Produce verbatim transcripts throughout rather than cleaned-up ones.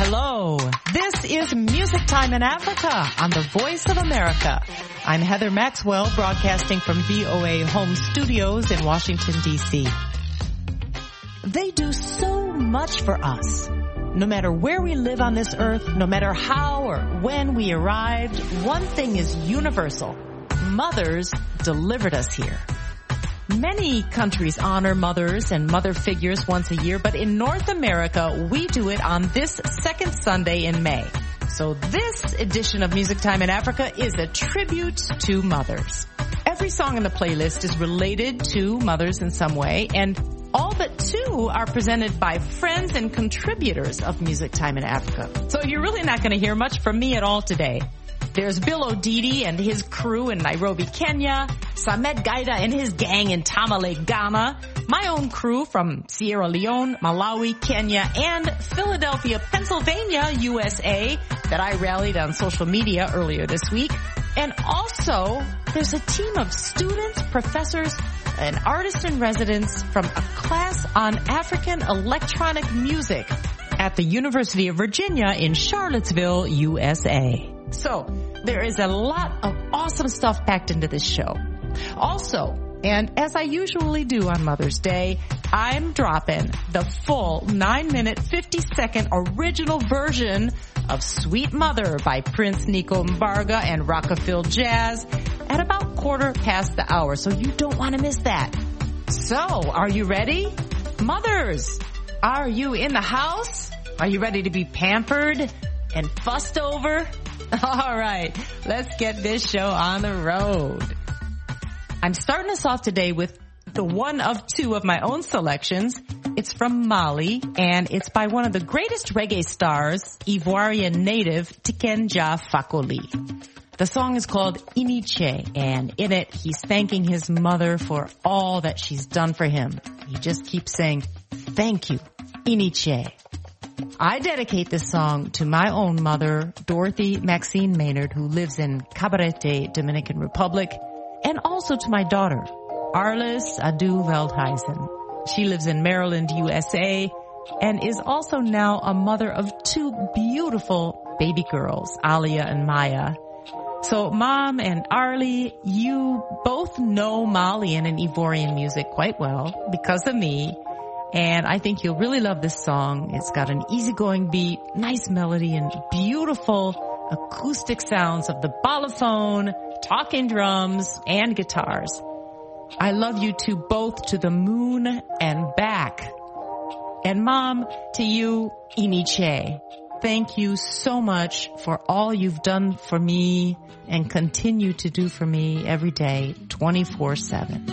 Hello, this is Music Time in Africa on the Voice of America. I'm Heather Maxwell, broadcasting from V O A home studios in Washington, D C. They do so much for us. No matter where we live on this earth, no matter how or when we arrived, one thing is universal. Mothers delivered us here. Many countries honor mothers and mother figures once a year, but in North America, we do it on this second Sunday in May. So this edition of Music Time in Africa is a tribute to mothers. Every song in the playlist is related to mothers in some way, and all but two are presented by friends and contributors of Music Time in Africa. So you're really not going to hear much from me at all today. There's Bill Odidi and his crew in Nairobi, Kenya, Samed Gaida and his gang in Tamale, Ghana, my own crew from Sierra Leone, Malawi, Kenya, and Philadelphia, Pennsylvania, U S A, that I rallied on social media earlier this week. And also, there's a team of students, professors, and artists in residence from a class on African electronic music at the University of Virginia in Charlottesville, U S A. So, there is a lot of awesome stuff packed into this show. Also, and as I usually do on Mother's Day, I'm dropping the full nine minute, fifty second original version of Sweet Mother by Prince Nico Mbarga and Rockafil Jazz at about quarter past the hour, so you don't want to miss that. So, are you ready? Mothers, are you in the house? Are you ready to be pampered and fussed over? All right, let's get this show on the road. I'm starting us off today with the one of two of my own selections. It's from Mali, and it's by one of the greatest reggae stars, Ivorian native Tiken Jah Fakoly. The song is called Iniche, and in it, he's thanking his mother for all that she's done for him. He just keeps saying, thank you, Iniche. I dedicate this song to my own mother, Dorothy Maxine Maynard, who lives in Cabarete, Dominican Republic, and also to my daughter, Arlis Adu Veldhuizen. She lives in Maryland, U S A, and is also now a mother of two beautiful baby girls, Alia and Maya. So Mom and Arlie, you both know Malian and Ivorian music quite well because of me. And I think you'll really love this song. It's got an easygoing beat, nice melody, and beautiful acoustic sounds of the balafone, talking drums, and guitars. I love you two both to the moon and back. And Mom, to you, Iniche. Thank you so much for all you've done for me and continue to do for me every day, twenty-four seven.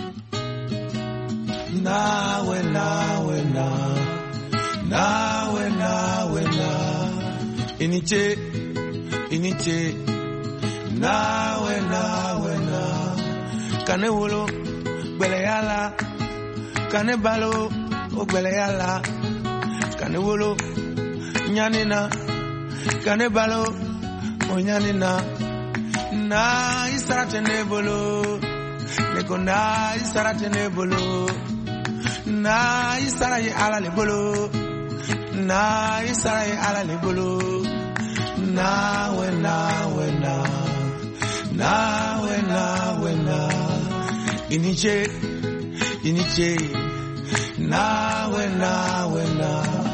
Nawe, nawe, na, nawe, nawe, na, Iniche, Iniche, nawe, nawe, na, Kane wolo, gbele yala, Kane balo, o gbele yala, Kane wolo, nyanina, Kane balo, o nyanina, na isarate nebolo, Neko na isarate nebolo, na isara ye ala le bolo, na isara ye ala le bolo, na we na we na, na we na we na, Iniche, Iniche, na we na we na.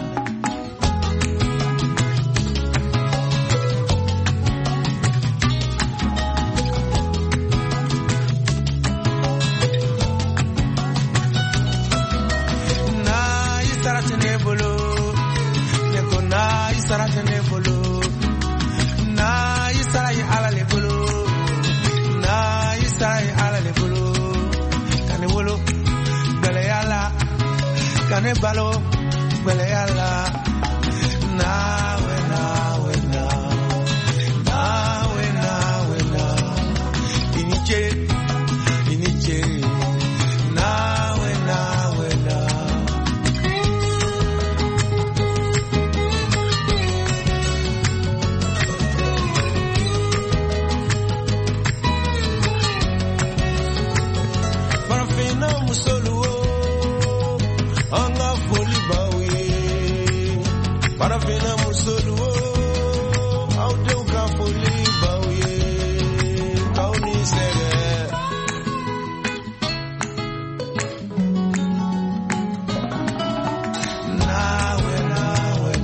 Kane balo, gbele yala, nawe, nawe, na, nawe, nawe, na, Iniche, Iniche, nawe, nawe, na. Parafino musolu. Anga foli bawe Parafina musolu out de kafuli bauye kauni sere nawe nawe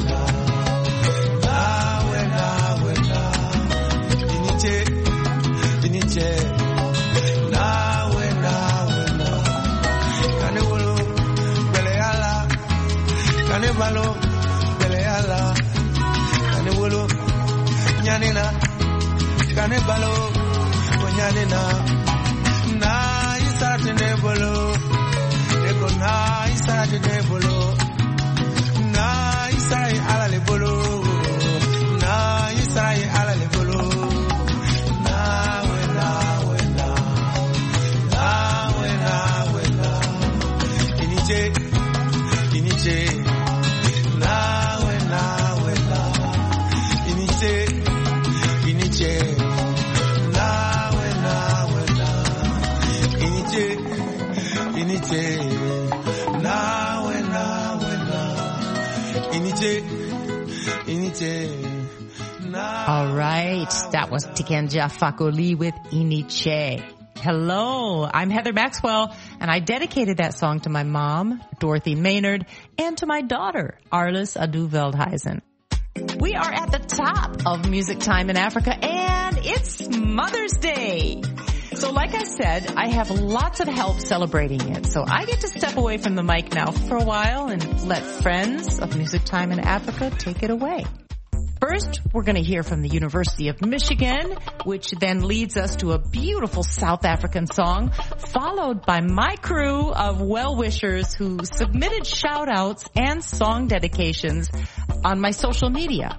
nawe nawe iniche iniche nawe nawe kane wolo bele ala kane balo kane wolo nyanina kane balo nyanina na isate ne bolo eko na isate ne bolo na isai ala le bolo na isai ala le bolo na we na we na na we na we na iniche iniche All right, that was Tikanja Fakoli with Iniche. Hello, I'm Heather Maxwell, and I dedicated that song to my mom, Dorothy Maynard, and to my daughter, Arlis Adu Veldhuizen. We are at the top of Music Time in Africa, and it's Mother's Day. So like I said, I have lots of help celebrating it. So I get to step away from the mic now for a while and let friends of Music Time in Africa take it away. First, we're going to hear from the University of Michigan, which then leads us to a beautiful South African song, followed by my crew of well-wishers who submitted shout-outs and song dedications on my social media.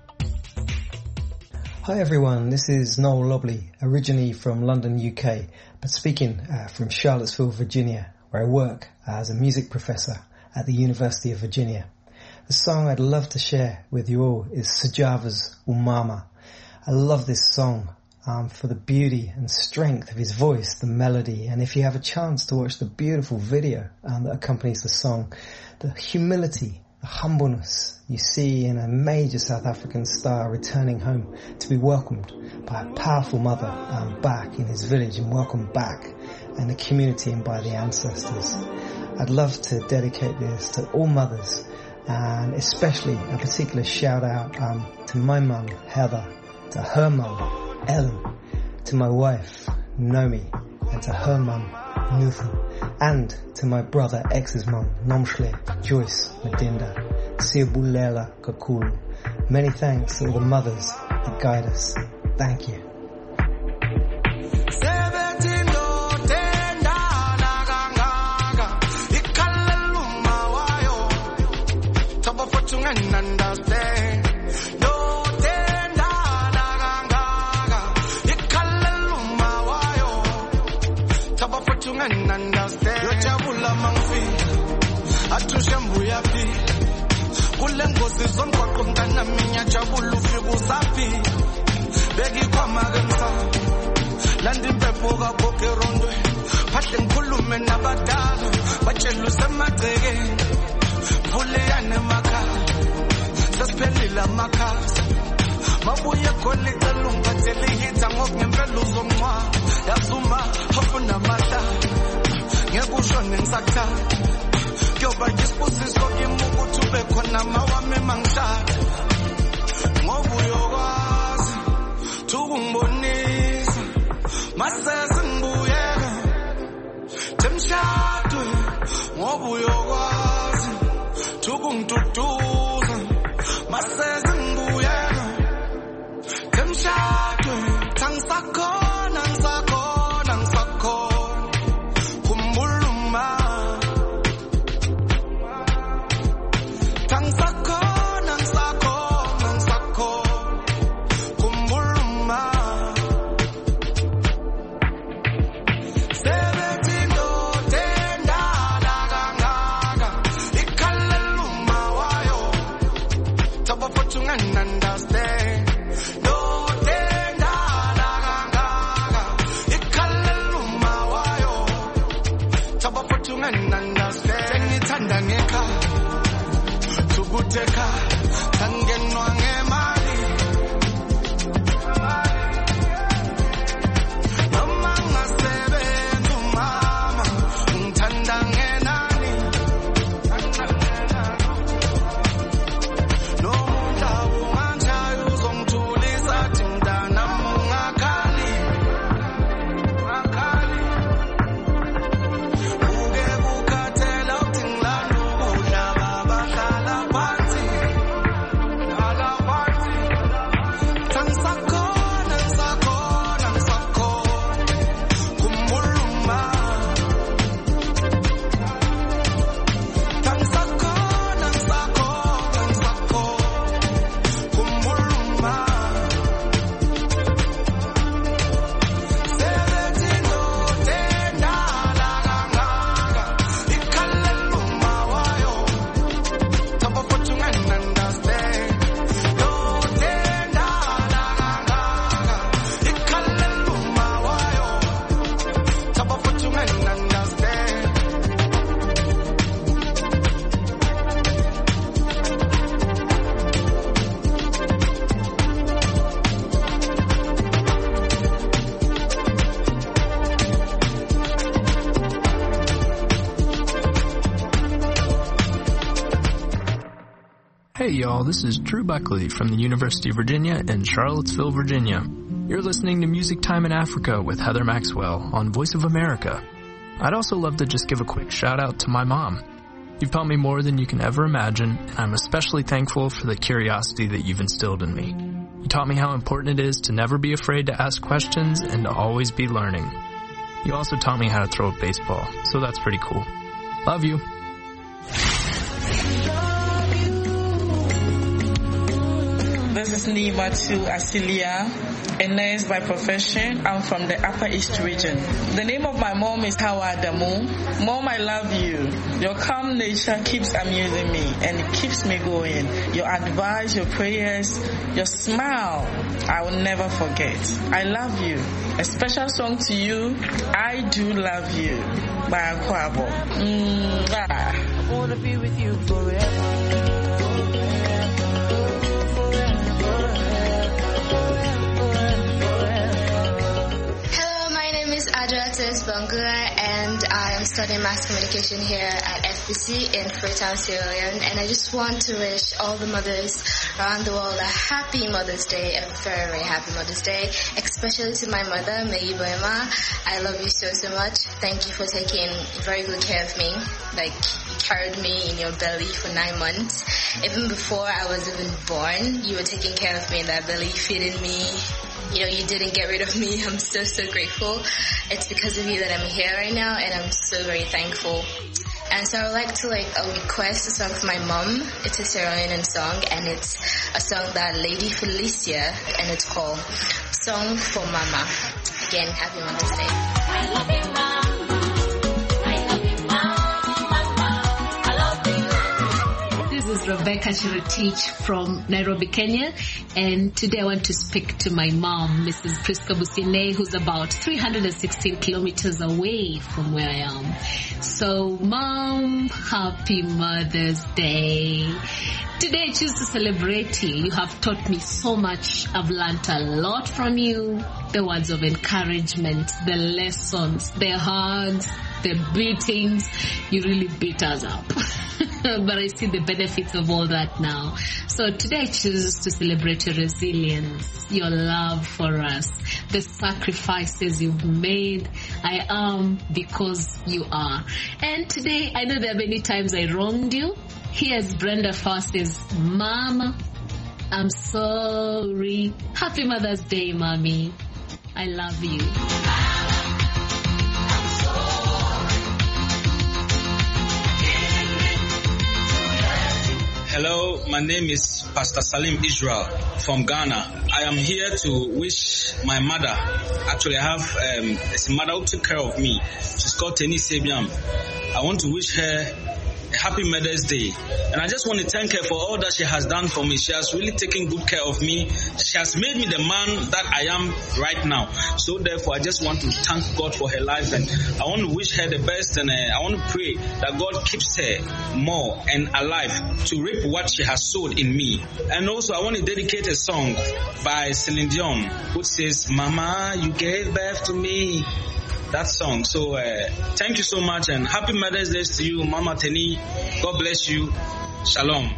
Hi everyone, this is Noel Lobley, originally from London, U K, but speaking uh, from Charlottesville, Virginia, where I work as a music professor at the University of Virginia. The song I'd love to share with you all is Sajava's Umama. I love this song um, for the beauty and strength of his voice, the melody, and if you have a chance to watch the beautiful video um, that accompanies the song, the humility, the humbleness you see in a major South African star returning home to be welcomed by a powerful mother um, back in his village and welcomed back in the community and by the ancestors. I'd love to dedicate this to all mothers, and especially a particular shout out um, to my mum, Heather, to her mum, Ellen, to my wife, Nomi, and to her mum, Nuthan, and to my brother, ex's mum, Nomshle, Joyce, Madinda, Siabulela, Kakulu. Many thanks to all the mothers that guide us. Thank you. Mabuya kolika lumba telihita ngokungempela uzongwa yazuma hafuna mata ngekusho nensakta kyoba disposiso kimukuthi ube khona mawami mangishada ngoba uyokwazi tukungibonisa masese ngibuyeka temshadwe ngoba uyokwazi tukungiduduza masese ngibuyeka temshadwe tangisakhona ngisakhona ngisakhona kumbuluma tangisakhona ngisakhona ngisakhona kumbuluma sebethi ndoda endala kangaka ikhaleluma wayo thaba futhi unganunderstand Tengithanda ngekha tukuteka ungenwa ngemali. Noma ngasebenza umama, ungithanda ngenani. Nomuntu awunganjaya uzongithulisa athi mntanami ungakhali. Ungakhali. Uke kukhathela uthi ngilanda ukudla babahlala phansi. Hlala phansi. Ngisakhona, ngisakhona, ngisakhona. Khumbula uma. Ngisakhona, ngisakhona, ngisakhona. Khumbula uma. Sebethi indoda endala kangaka ikhalela uma wayo. Top of what you can understand. Indoda endala kangaka ikhalela uma wayo. Top of what you can understand. Hey y'all, this is Drew Buckley from the University of Virginia in Charlottesville, Virginia. You're listening to Music Time in Africa with Heather Maxwell on Voice of America. I'd also love to just give a quick shout out to my mom. You've taught me more than you can ever imagine, and I'm especially thankful for the curiosity that you've instilled in me. You taught me how important it is to never be afraid to ask questions and to always be learning. You also taught me how to throw a baseball, so that's pretty cool. Love you. This is Nimatu Asilia, a nurse by profession. I'm from the Upper East region. The name of my mom is Hawa Adamu. Mom, I love you. Your calm nature keeps amusing me and it keeps me going. Your advice, your prayers, your smile, I will never forget. I love you. A special song to you, I Do Love You by Akwabo. Mwah. I want to be with you forever. Adjuratis Bangura, and I am studying mass communication here at F B C in Freetown, Sierra Leone. And I just want to wish all the mothers around the world a happy Mother's Day, a very, very happy Mother's Day, especially to my mother, Meyi Boema. I love you so, so much. Thank you for taking very good care of me. Like, you carried me in your belly for nine months. Even before I was even born, you were taking care of me in that belly, feeding me. You know, you didn't get rid of me. I'm so, so grateful. It's because of you that I'm here right now, and I'm so very thankful. And so I would like to, like, uh, request a song for my mom. It's a Sierra Leonean song, and it's a song that Lady Felicia, and it's called Song for Mama. Again, happy Mother's Day. I love you, Mom. This is Rebecca Chiritich from Nairobi, Kenya, and today I want to speak to my mom, Missus Priska Busine, who's about three hundred sixteen kilometers away from where I am. So, Mom, happy Mother's Day. Today I choose to celebrate you. You have taught me so much. I've learned a lot from you. The words of encouragement, the lessons, the hugs, the beatings. You really beat us up. But I see the benefits of all that now. So today I choose to celebrate your resilience, your love for us, the sacrifices you've made. I am because you are. And today I know there are many times I wronged you. Here's Brenda Foster's Mama, I'm sorry. Happy Mother's Day, Mommy. I love you. Hello, my name is Pastor Salim Israel from Ghana. I am here to wish my mother, actually I have um, it's a mother who took care of me. She's called Tenny Sebiam. I want to wish her a Happy Mother's Day. And I just want to thank her for all that she has done for me. She has really taken good care of me. She has made me the man that I am right now. So therefore, I just want to thank God for her life, and I want to wish her the best, and uh, I want to pray that God keeps her more and alive to reap what she has sowed in me. And also, I want to dedicate a song by Celine Dion, which says, Mama, you gave birth to me. That song. So uh, thank you so much, and happy Mother's Day to you, Mama Teni. God bless you. Shalom.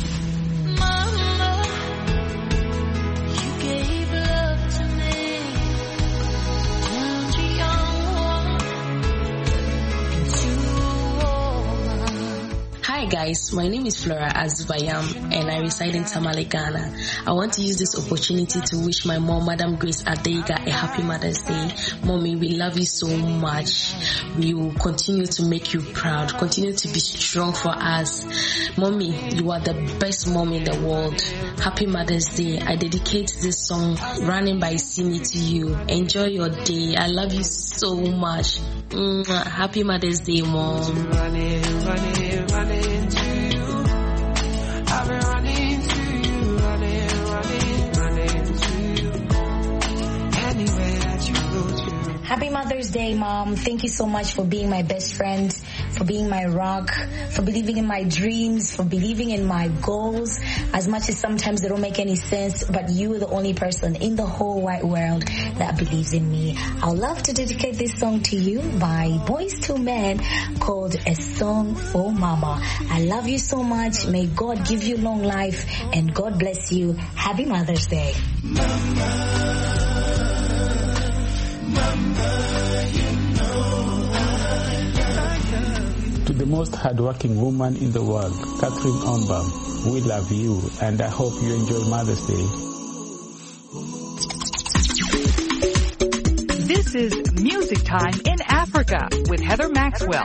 Mama, you gave love to me. Turned a young woman into a woman. Hi guys, my name is Flora Azubayam and I reside in Tamale, Ghana. I want to use this opportunity to wish my mom, Madam Grace Adeiga, a happy Mother's Day. Mommy, we love you so much. We will continue to make you proud. Continue to be strong for us. Mommy, you are the best mom in the world. Happy Mother's Day. I dedicate this song, Running by Simi, to you. Enjoy your day. I love you so much. Mwah. Happy Mother's Day, Mom. Running, running, running to you. I've been running to you, running, running, running to you. Anywhere that you go to. Happy Mother's Day, Mom. Thank you so much for being my best friend, for being my rock, for believing in my dreams, for believing in my goals. As much as sometimes they don't make any sense, but you are the only person in the whole wide world that believes in me. I'd love to dedicate this song to you by Boyz two Men called A Song for Mama. I love you so much. May God give you long life and God bless you. Happy Mother's Day. Mama, Mama, you know I To the most hardworking woman in the world, Catherine Ombam, we love you and I hope you enjoy Mother's Day. This is Music Time in Africa with Heather Maxwell.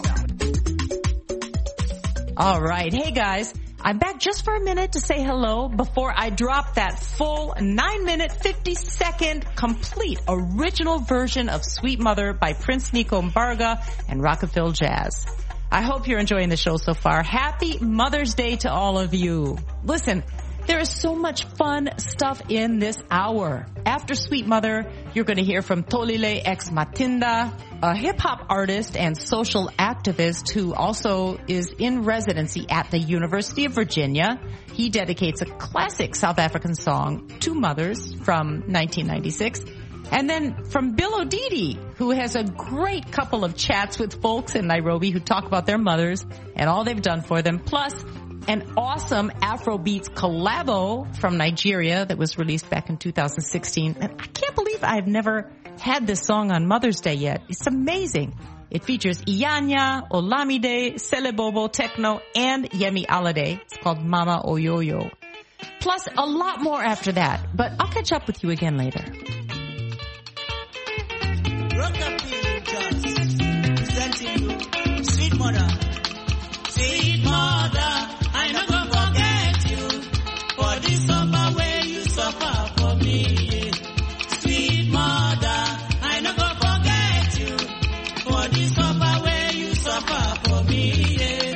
All right. Hey guys, I'm back just for a minute to say hello before I drop that full nine minute, fifty second complete original version of Sweet Mother by Prince Nico Mbarga and Rockefeller Jazz. I hope you're enjoying the show so far. Happy Mother's Day to all of you. Listen, there is so much fun stuff in this hour. After Sweet Mother, you're going to hear from Tolile X Matinda, a hip-hop artist and social activist who also is in residency at the University of Virginia. He dedicates a classic South African song to mothers from nineteen ninety-six. And then from Bill Odidi, who has a great couple of chats with folks in Nairobi who talk about their mothers and all they've done for them, plus an awesome Afrobeats collabo from Nigeria that was released back in two thousand sixteen. And I can't believe I've never had this song on Mother's Day yet. It's amazing. It features Iyanya, Olamide, Selebobo, Techno, and Yemi Alade. It's called Mama Oyoyo. Plus a lot more after that, but I'll catch up with you again later. presenting you, Sweet Mother. Sweet Mother, I no go forget you for the suffer where you suffer for me. Sweet Mother, I no go forget you for the suffer where you suffer for me.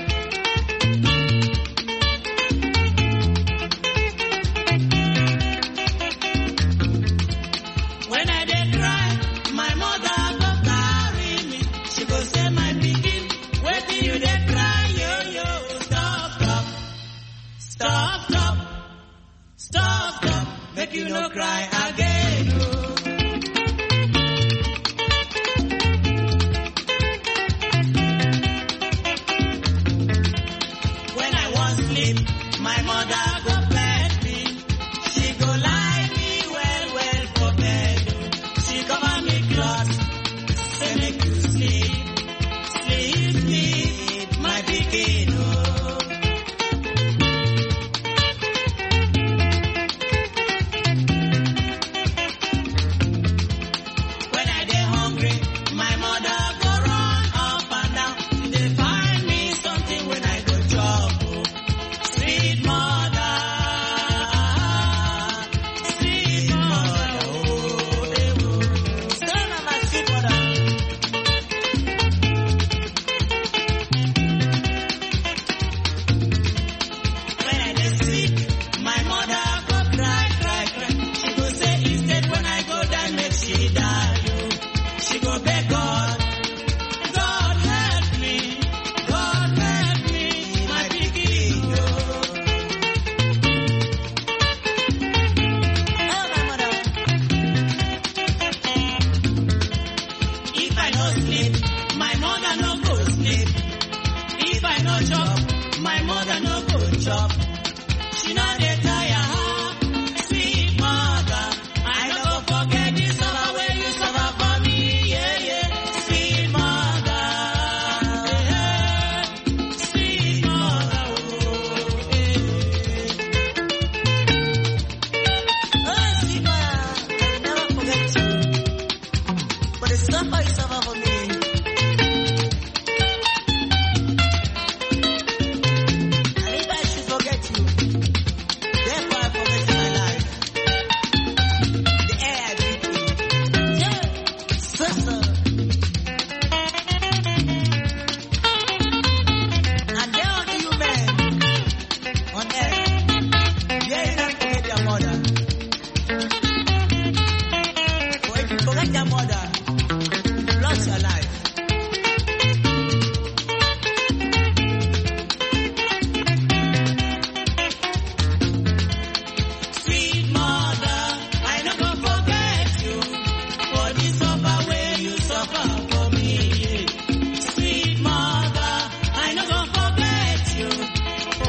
When I did cry, my mother go carry me. She go say, my pikin, where do you dey cry? Yo, yo, stop, stop. Stop, stop. Stop, stop. Make you no cry again. Oh. When I was asleep, my mother go bless me. She go lie me well, well for bed. She cover me clothes, say make you sleep, sleep, sleep, my pikin. Oh. When I dey hungry, my mother go run up and down. She dey find me something when I go chop. Oh. Sweet mother,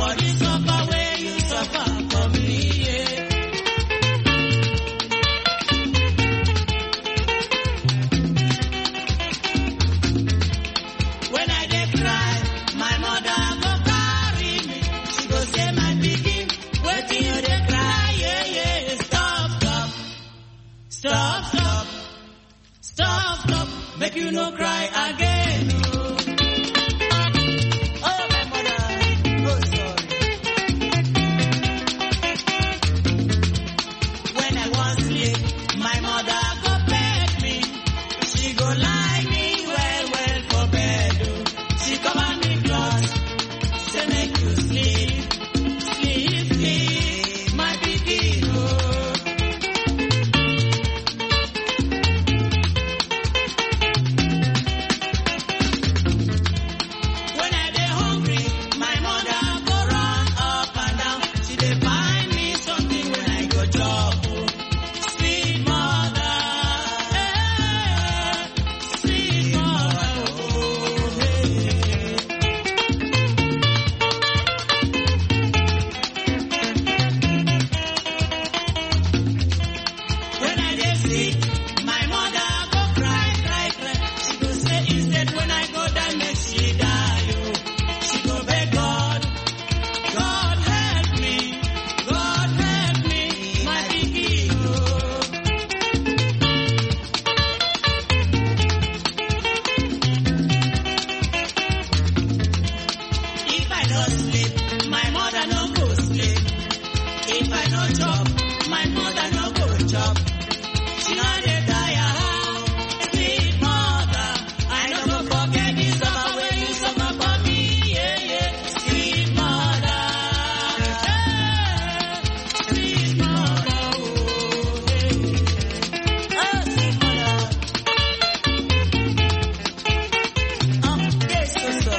for the suffer where you suffer for me. Yeah. When I dey cry, my mother go carry me. She go say, my pikin, wetin you dey cry? Yeah, yeah. Stop, stop, stop, stop, stop, stop. Make you no cry again. Oh, my mother, oh sorry. When I was sleep, my mother go beg me. She go lie me well, well for bed. Oh. She cover me close, say make you sleep, sleep, sleep, my pikin. Oh. When I dey hungry, my mother go run up and down. She dey find me something when I go chop. Oh. Sweet mother, eh, sweet mother, oh, hey. When I dey sick, my mother go cry, cry, cry. She go say instead when I go down, make she die. Oh. She go beg God, God help me, God help me, my pikin. Oh. If I don't sleep, my mother no go sleep. If I no chop, my mother no go chop. She no dey tire. Sweet mother, I no go forget the summer when you suffer for me. Yeah, yeah. Sweet mother, eh, sweet mother, oh, hey. Oh, sweet mother. Oh, yes, so, so.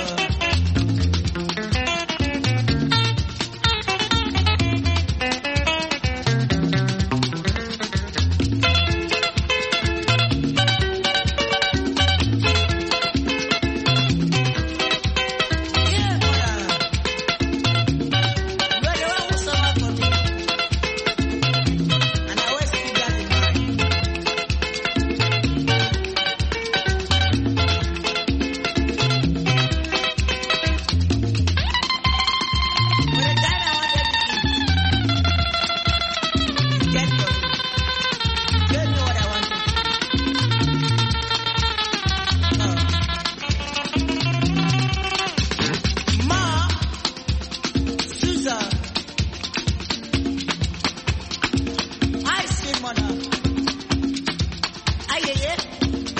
Yeah, mother. You are the one who suffer for me. And I always keep that in mind. When the time I wanted to eat, get for me. Tell me what I want to eat. Oh. Ma, Susan, I say mother. Aye, aye, aye.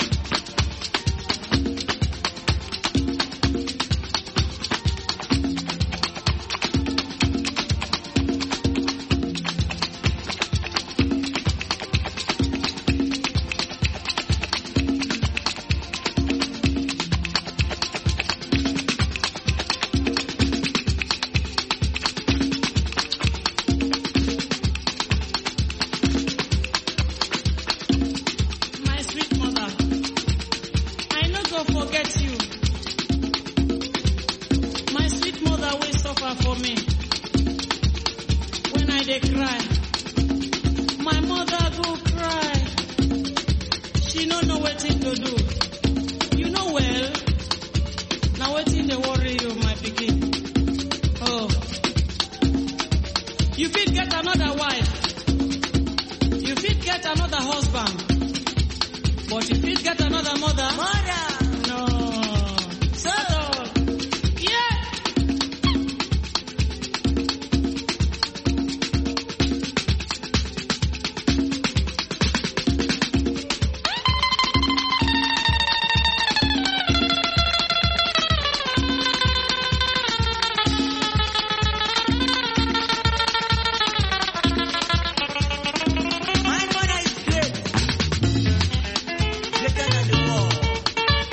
My sweet mother, I no go forget you. My sweet mother will suffer for me. When I dey cry, my mother go cry. She no know wetin to do. You know well, na wetin dey worry you, my pikin. Oh, you fit get another wife. You fit get another husband. But you fit get another mother. Mother! No. So, yeah. My mother is great. Greater than the world.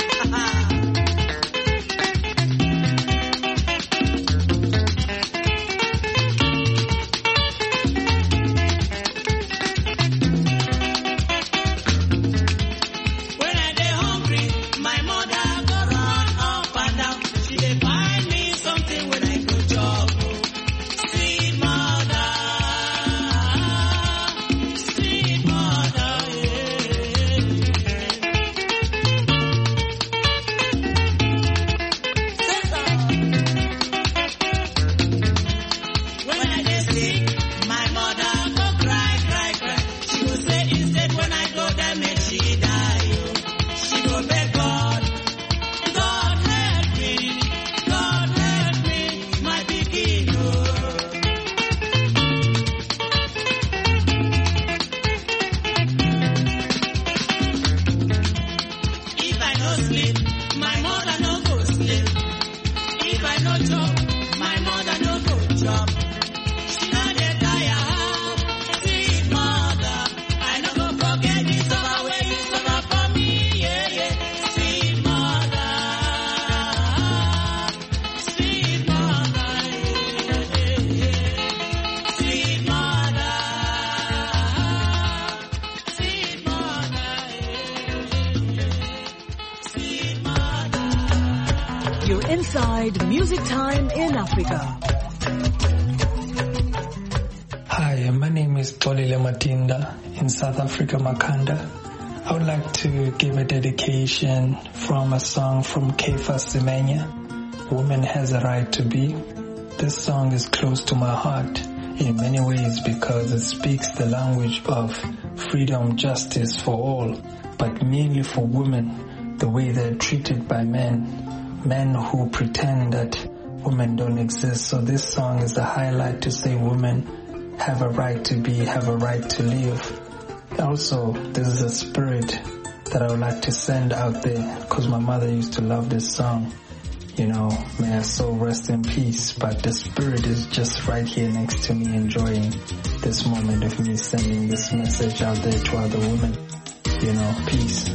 drop. She no dey tire. Sweet mother, I no go forget the summer where you suffer for me. Yeah, yeah. Sweet mother, sweet mother, yeah, yeah, yeah. Sweet mother, sweet mother, yeah, sweet mother. You're inside Music Time in Africa. Hi, my name is Tolile Matinda in South Africa, Makanda. I would like to give a dedication from a song from Kefa Semenya, Woman Has a Right to Be. This song is close to my heart in many ways because it speaks the language of freedom, justice for all, but mainly for women, the way they're treated by men. Men who pretend that women don't exist. So this song is a highlight to say women have a right to be, have a right to live. Also, this is a spirit that I would like to send out there because my mother used to love this song. You know, may her soul rest in peace, but the spirit is just right here next to me enjoying this moment of me sending this message out there to other women. You know, peace.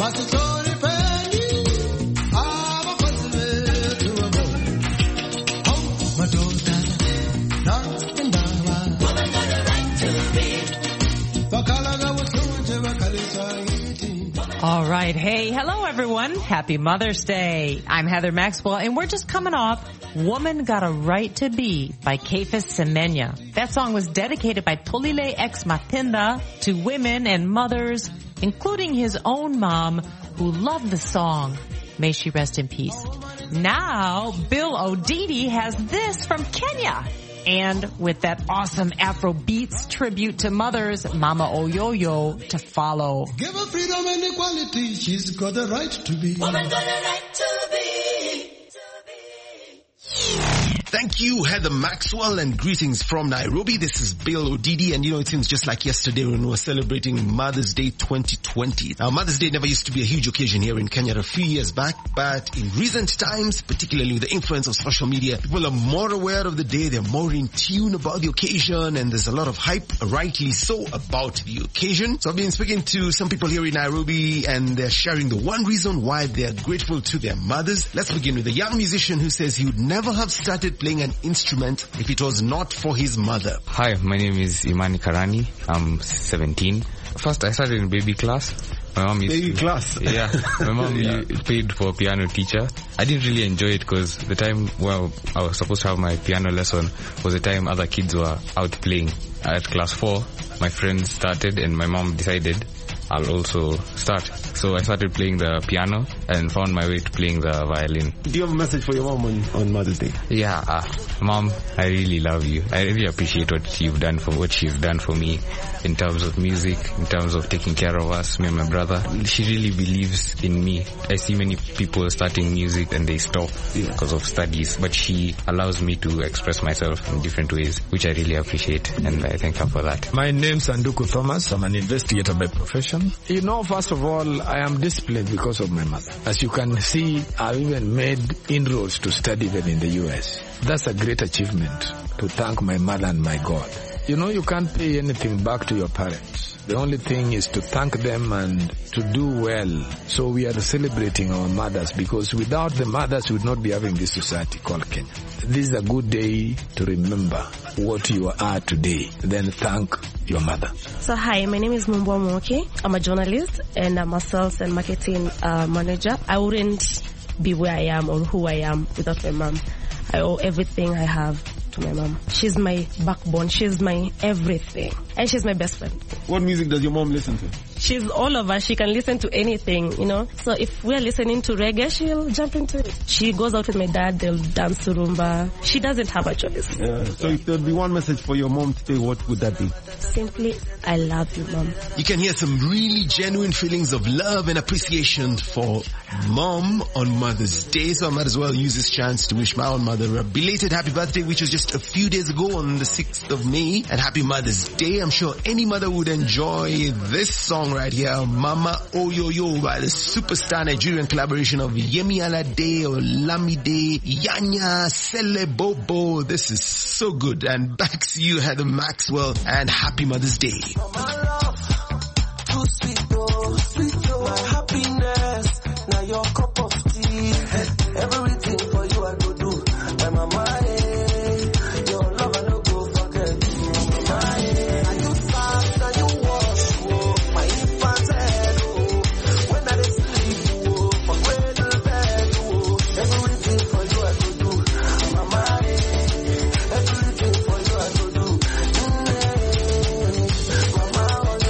All right. Hey, hello everyone. Happy Mother's Day. I'm Heather Maxwell and we're just coming off Woman Got a Right to Be by Cephas Semenya. That song was dedicated by Tolile X Matinda to women and mothers, including his own mom, who loved the song. May she rest in peace. Now, Bill Odidi has this from Kenya. And with that awesome Afro Beats tribute to mothers, Mama Oyoyo, to follow. Give her freedom and equality. She's got the right to be. Woman got a right to be. Thank you, Heather Maxwell, and greetings from Nairobi. This is Bill Odidi, and you know, it seems just like yesterday when we were celebrating Mother's Day twenty twenty. Now, Mother's Day never used to be a huge occasion here in Kenya a few years back, but in recent times, particularly with the influence of social media, people are more aware of the day, they're more in tune about the occasion, and there's a lot of hype, rightly so, about the occasion. So I've been speaking to some people here in Nairobi, and they're sharing the one reason why they're grateful to their mothers. Let's begin with a young musician who says he would never have started playing an instrument if it was not for his mother. Hi, my name is Imani Karani. I'm seventeen. First, I started in baby class. My mom used baby to, class? Yeah. My mom yeah. paid for a piano teacher. I didn't really enjoy it because the time well I was supposed to have my piano lesson was the time other kids were out playing. At class four, my friends started and my mom decided I'll also start. So I started playing the piano and found my way to playing the violin. Do you have a message for your mom on, on Mother's Day? Yeah, uh, Mom, I really love you. I really appreciate what you've done for what she's done for me in terms of music, in terms of taking care of us, me and my brother. She really believes in me. I see many people starting music and they stop yeah. because of studies, but she allows me to express myself in different ways, which I really appreciate, and I thank her for that. My name's Sanduku Thomas. I'm an investigator by profession. You know, first of all, I am disciplined because of my mother. As you can see, I've even made inroads to study even in the U S. That's a great achievement to thank my mother and my God. You know, you can't pay anything back to your parents. The only thing is to thank them and to do well. So we are celebrating our mothers because without the mothers, we would not be having this society called Kenya. This is a good day to remember what you are today. Then thank your mother. So hi, my name is Mumbwa Mwoki. I'm a journalist and I'm a sales and marketing uh, manager. I wouldn't be where I am or who I am without my mom. I owe everything I have to my mom. She's my backbone. She's my everything. And she's my best friend. What music does your mom listen to? She's all over. She can listen to anything, you know. So if we're listening to reggae, she'll jump into it. She goes out with my dad. They'll dance to rumba. She doesn't have a choice. Yeah. So if there'd be one message for your mom today, what would that be? Simply, I love you, Mom. You can hear some really genuine feelings of love and appreciation for Mom on Mother's Day. So I might as well use this chance to wish my own mother a belated happy birthday, which was just a few days ago on the sixth of May. And happy Mother's Day. I'm sure any mother would enjoy this song right here, Mama Oyoyo, by the superstar Nigerian collaboration of Yemi Alade, Olamide, Yanya, Sele Bobo. This is so good. And back to you, Heather Maxwell, and happy Mother's Day. Too sweet, oh, sweet, oh, my happiness. Now your cup of tea. Everything for you I go do. My mama, eh, your love I no go forget. Mama, eh, now you fast, now you wash, oh, my infant head, oh. When I sleep, oh, for when the bed, oh. Everything for you I go do. Mama, eh, everything for you I go do. Mm, eh, mama,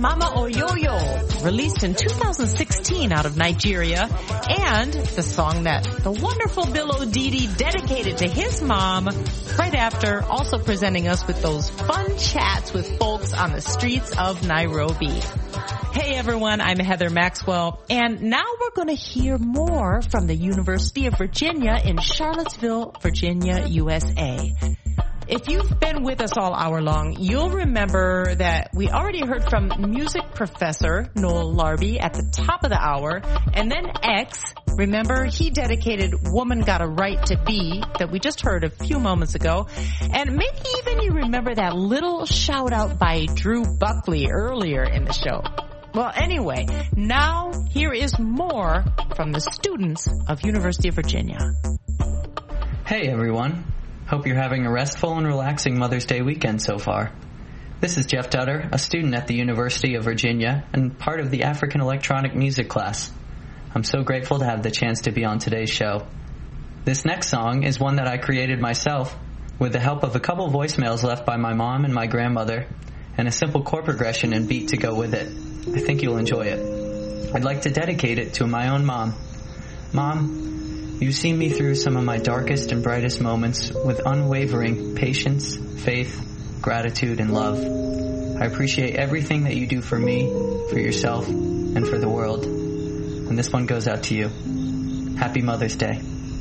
Mama Oyoyo, released in two thousand sixteen out of Nigeria, and the song that the wonderful Bill O'Didi dedicated to his mom right after, also presenting us with those fun chats with folks on the streets of Nairobi. Hey everyone, I'm Heather Maxwell, and now we're going to hear more from the University of Virginia in Charlottesville, Virginia, U S A. If you've been with us all hour long, you'll remember that we already heard from music professor Noel Larby at the top of the hour, and then X, remember, he dedicated Woman Got a Right to Be that we just heard a few moments ago, and maybe even you remember that little shout out by Drew Buckley earlier in the show. Well, anyway, now here is more from the students of University of Virginia. Hey everyone. Hope you're having a restful and relaxing Mother's Day weekend so far. This is Jeff Dutter, a student at the University of Virginia and part of the African Electronic Music class. I'm so grateful to have the chance to be on today's show. This next song is one that I created myself with the help of a couple voicemails left by my mom and my grandmother and a simple chord progression and beat to go with it. I think you'll enjoy it. I'd like to dedicate it to my own mom. Mom, you've seen me through some of my darkest and brightest moments with unwavering patience, faith, gratitude, and love. I appreciate everything that you do for me, for yourself, and for the world. And this one goes out to you. Happy Mother's Day.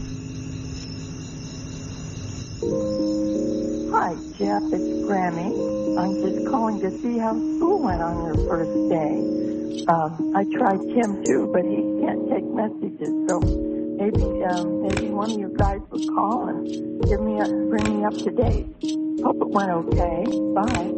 Hi, Jeff. It's Grammy. I'm just calling to see how school went on your first day. Um, I tried Tim too, but he can't take messages, so maybe um, maybe one of you guys would call and give me a, bring me up to date. Hope it went okay. Bye.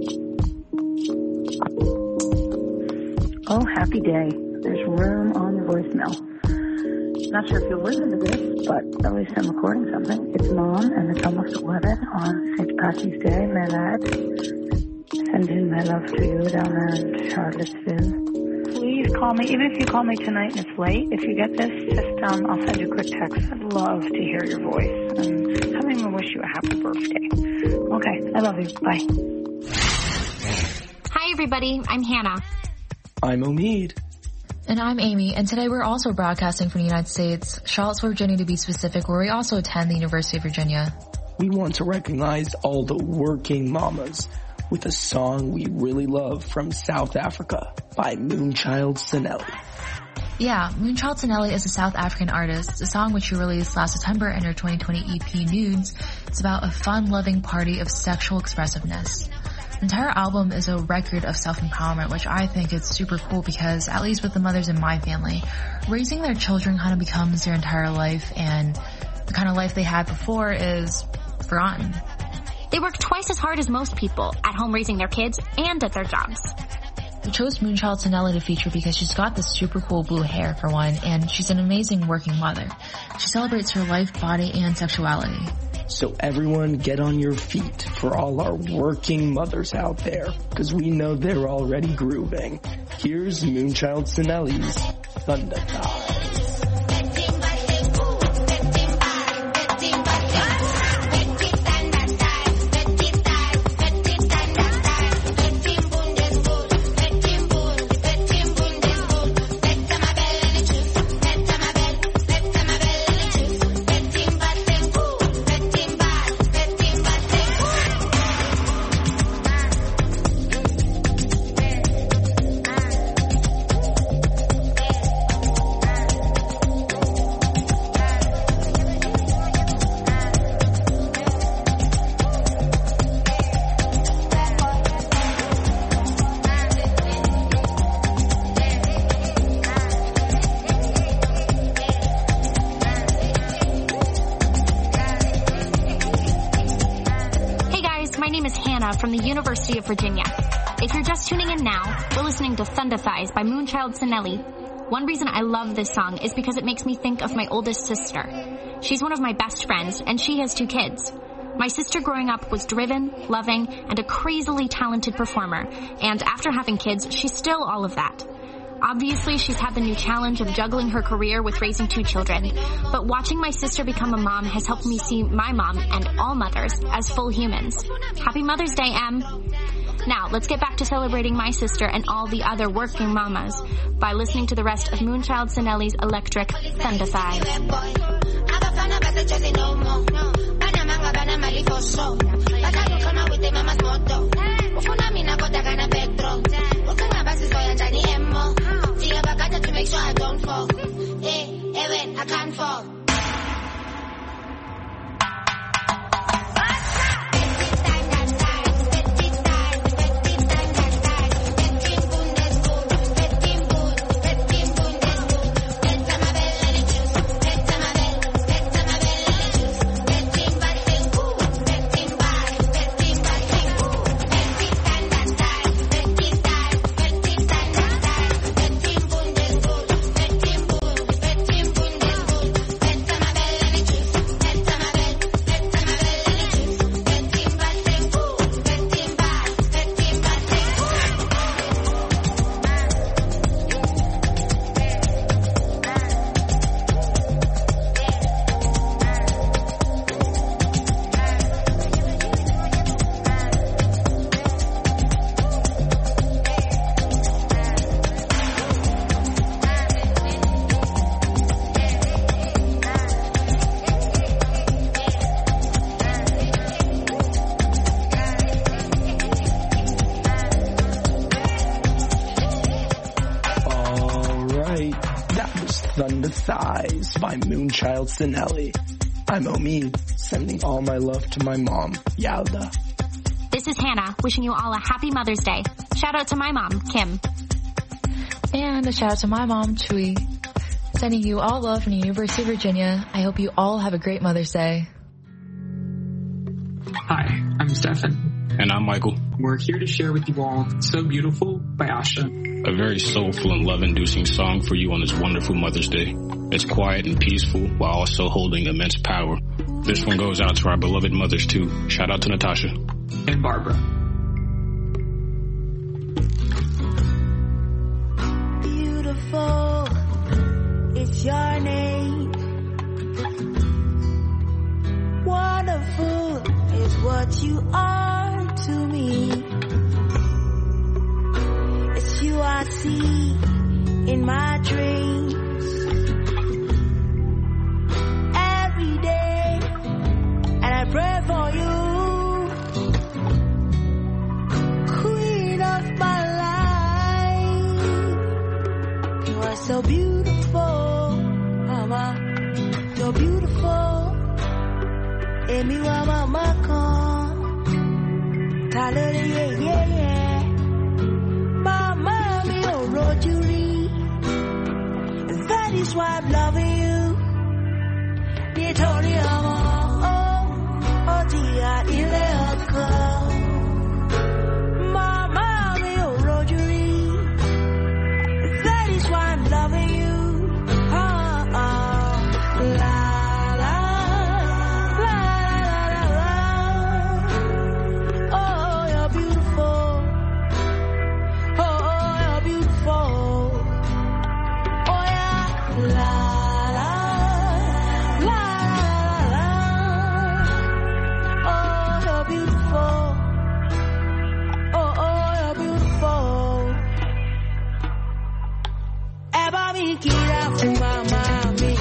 Oh, happy day. There's room on the voicemail. Not sure if you'll listen to this, but at least I'm recording something. It's Mom, and it's almost eleven on Saint Patrick's Day, my lad. Sending my love to you down there in Charlottesville. Please call me, even if you call me tonight and it's late, if you get this, just um, I'll send you a quick text. I'd love to hear your voice, and having me wish you a happy birthday. Okay, I love you. Bye. Hi everybody, I'm Hannah. I'm Omid. And I'm Amy, and today we're also broadcasting from the United States, Charlottesville, Virginia to be specific, where we also attend the University of Virginia. We want to recognize all the working mamas with a song we really love from South Africa by Moonchild Sanelli. Yeah, Moonchild Sanelli is a South African artist. The song which she released last September in her twenty twenty E P Nudes is about a fun-loving party of sexual expressiveness. The entire album is a record of self-empowerment, which I think is super cool because, at least with the mothers in my family, raising their children kind of becomes their entire life, and the kind of life they had before is forgotten. They work twice as hard as most people, at home raising their kids and at their jobs. We chose Moonchild Sanelli to feature because she's got this super cool blue hair, for one, and she's an amazing working mother. She celebrates her life, body, and sexuality. So everyone get on your feet for all our working mothers out there, because we know they're already grooving. Here's Moonchild Sanelli's Thunder Thighs. From the University of Virginia. If you're just tuning in now, we're listening to Thunder Thighs by Moonchild Sanelli. One reason I love this song is because it makes me think of my oldest sister. She's one of my best friends, and she has two kids. My sister growing up was driven, loving, and a crazily talented performer, and after having kids, she's still all of that. Obviously, she's had the new challenge of juggling her career with raising two children, but watching my sister become a mom has helped me see my mom and all mothers as full humans. Happy Mother's Day, Em! Now, let's get back to celebrating my sister and all the other working mamas by listening to the rest of Moonchild Sinelli's electric Thunderthighs. To make sure I don't fall. Hey, hey, I can't fall. Thunder Thighs by Moonchild Sinelli. I'm Omi, sending all my love to my mom, Yalda. This is Hannah, wishing you all a happy Mother's Day. Shout out to my mom, Kim. And a shout out to my mom, Chui. Sending you all love from the University of Virginia. I hope you all have a great Mother's Day. Hi, I'm Stefan. And I'm Michael. We're here to share with you all So Beautiful by Asha. A very soulful and love-inducing song for you on this wonderful Mother's Day. It's quiet and peaceful while also holding immense power. This one goes out to our beloved mothers too. Shout out to Natasha. And Barbara. Beautiful, it's your name. Wonderful is what you are to me. It's you I see in my dreams. Every day, and I pray for you. Queen of my life. You are so beautiful, Mama. You're beautiful. Emi wa mama kan. Talere yeah yeah yeah. Mama mi o rojuri. That is why I'm loving you. Nítorí ọmọ ó jìyà ilé ọkọ. Mama mi ò rojú rí. That is why I'm loving you. Oh, oh. La, la, la, la, la, la. Oh, you're beautiful. Oh, oh, you're beautiful. Oh, yeah. La, la, la, la, la. Oh, you're beautiful. Oh, oh, you're beautiful. Ẹ bá mi kíra fún màmá mi.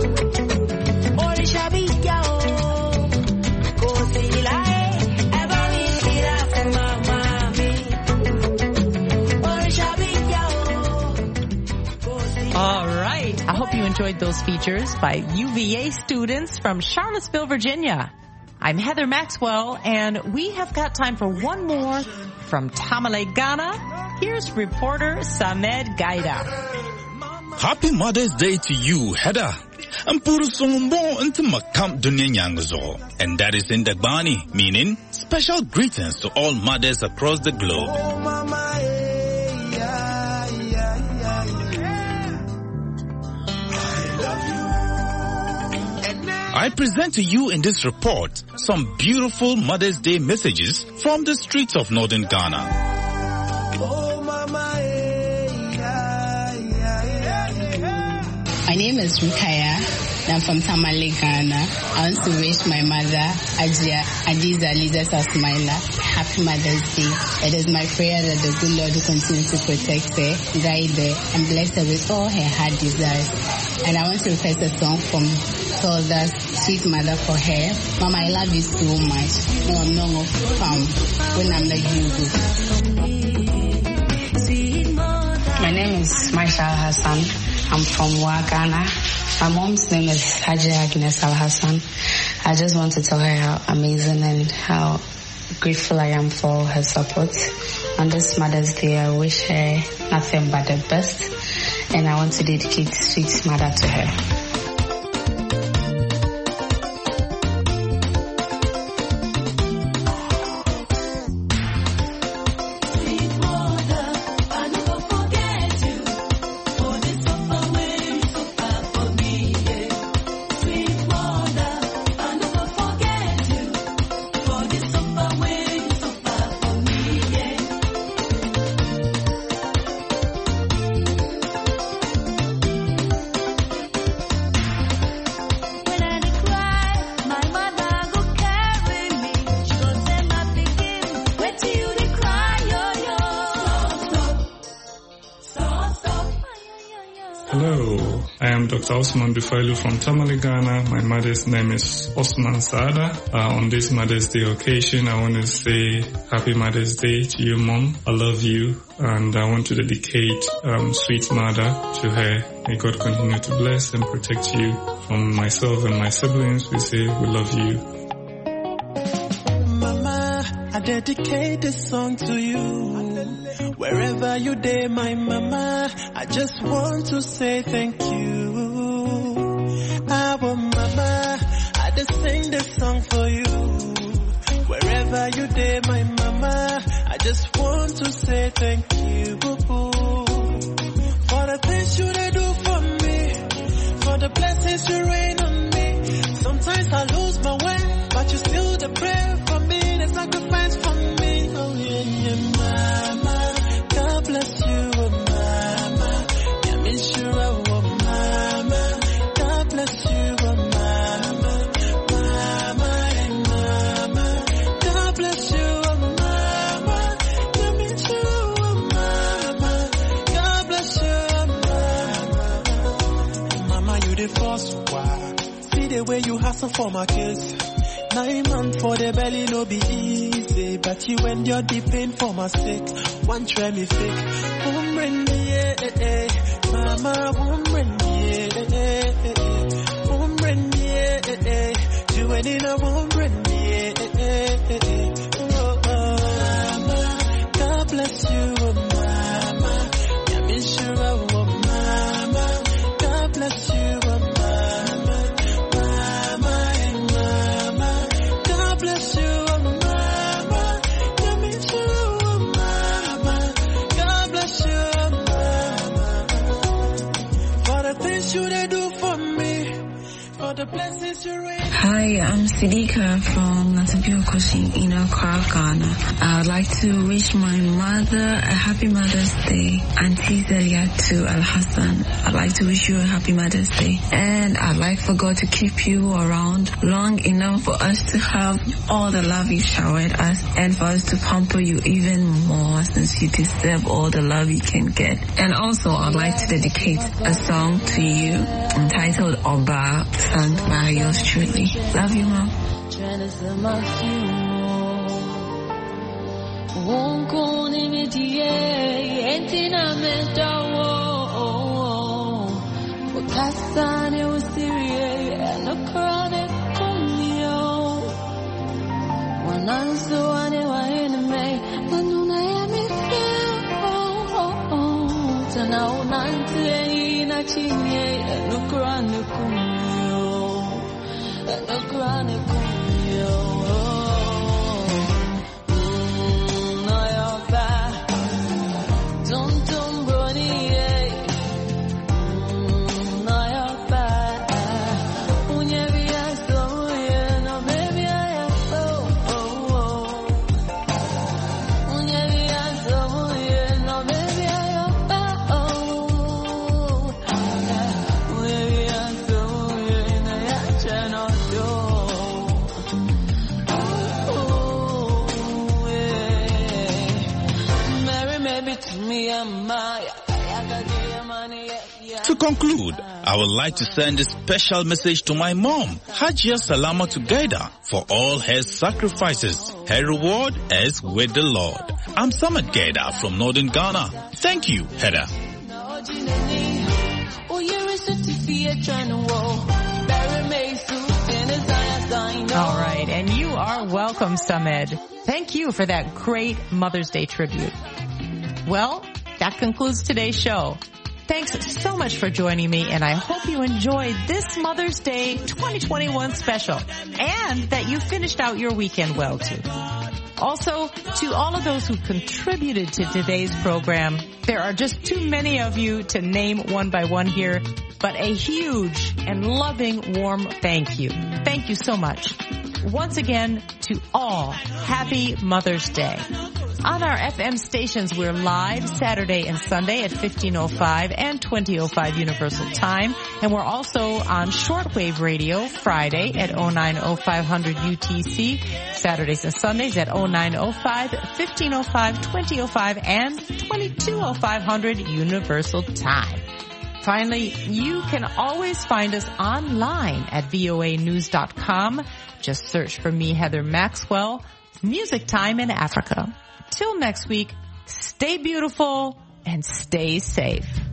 Òrìṣà bí ìyá o, kò sí láyé. Ẹ bá mi kíra fún màmá mi. Òrìṣà bí ìyá o, kò sí láyé. All right. I hope you enjoyed those features by U V A students from Charlottesville, Virginia. I'm Heather Maxwell, and we have got time for one more from Tamale, Ghana. Here's reporter Samed Gaida. Happy Mother's Day to you, Heather. And Purusumbo into Makam Dunya Nyanguzo. And that is in Dagbani, meaning special greetings to all mothers across the globe. I present to you in this report some beautiful Mother's Day messages from the streets of northern Ghana. My name is Rukaya. I'm from Tamale, Ghana. I want to wish my mother, Ajia, Adiza Liza Sasmaila, Happy Mother's Day. It is my prayer that the good Lord will continue to protect her, guide her, and bless her with all her heart desires. And I want to request a song from Solda's Sweet Mother for her. Mama, I love you so much. No, no, no, come when I'm like you. My name is Maisha Al-Hassan. I'm from Wa, Ghana. My mom's name is Haji Agnes Al-Hassan. I just want to tell her how amazing and how grateful I am for her support. On this Mother's Day, I wish her nothing but the best. And I want to dedicate Sweet Mother to her. Hello, I am Doctor Osman Bufailu from Tamale, Ghana. My mother's name is Osman Saada. Uh, on this Mother's Day occasion, I want to say Happy Mother's Day to you, Mom. I love you, and I want to dedicate um, Sweet Mother to her. May God continue to bless and protect you. From myself and my siblings, we say we love you. Mama, I dedicate this song to you. Wherever you day, my mama, I just want to say thank you. Our mama, I just sing this song for you. Wherever you day, my mama, I just want to say thank you. For the things you they do for me, for the blessings you rain on me. Sometimes I lose my way, but you still the prayer for me, the sacrifice for me. Oh yeah, yeah, mama. God bless you, oh mama. I miss you, oh mama. God bless you, oh mama. Mama and mama. God bless you, oh mama. I miss you, oh mama. God bless you, oh mama. Mama, you the first one. See the way you hustle for my kids. Nine months for the belly, no be easy. But you endure the pain for my sake. One try me fake. Woman, yeah, eh, mama, woman, yeah, eh, woman, yeah, eh, do it in a woman, yeah, eh, oh, oh, mama, God bless you, oh, mama, I miss you, oh, mama, God bless you, oh, mama, mama, and mama, God bless you, oh, mama, I miss you, oh, mama, God bless you, mama, for the things you they do for me, for the blessings you rain. Hi, I'm Sidika from Natapio Koshi in Accra, Ghana. I would like to wish my mother a happy Mother's Day. Auntie Zeliatu Al-Hassan, I'd like to wish you a happy Mother's Day. And I'd like for God to keep you around long enough for us to have all the love you showered us and for us to pamper you even more since you deserve all the love you can get. And also, I'd like to dedicate a song to you entitled Oba, sung by yours truly. Love you, Mom. To conclude, I would like to send a special message to my mom, Hajia Salama Gaida, for all her sacrifices. Her reward is with the Lord. I'm Samad Gaida from Northern Ghana. Thank you, Heather. All right, and you are welcome, Samed. Thank you for that great Mother's Day tribute. Well, that concludes today's show. Thanks so much for joining me, and I hope you enjoyed this Mother's Day twenty twenty-one special, and that you finished out your weekend well, too. Also, to all of those who contributed to today's program, there are just too many of you to name one by one here, but a huge and loving, warm thank you. Thank you so much. Once again, to all, happy Mother's Day. On our F M stations, we're live Saturday and Sunday at fifteen oh five and twenty oh five Universal Time. And we're also on shortwave radio Friday at oh nine oh five hundred U T C, Saturdays and Sundays at oh nine oh five, fifteen oh five, twenty oh five, and twenty-two oh five hundred Universal Time. Finally, you can always find us online at V O A news dot com. Just search for me, Heather Maxwell, Music Time in Africa. Till next week, stay beautiful and stay safe.